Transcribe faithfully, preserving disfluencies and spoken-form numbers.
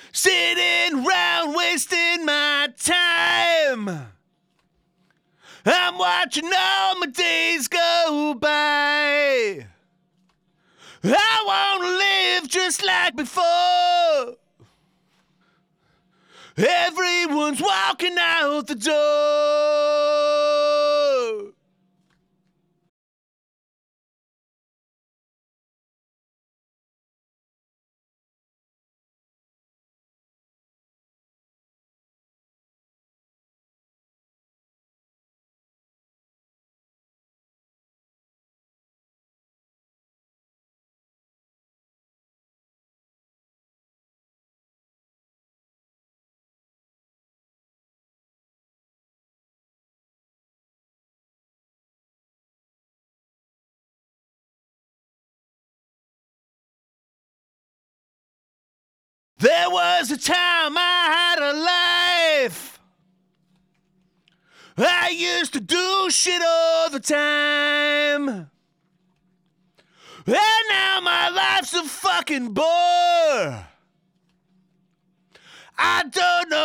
Sitting round wasting my time. I'm watching all my days go by. I want to live just like before. Everyone's walking out the door. There was a time I had a life. I used to do shit all the time. And now my life's a fucking bore. I don't know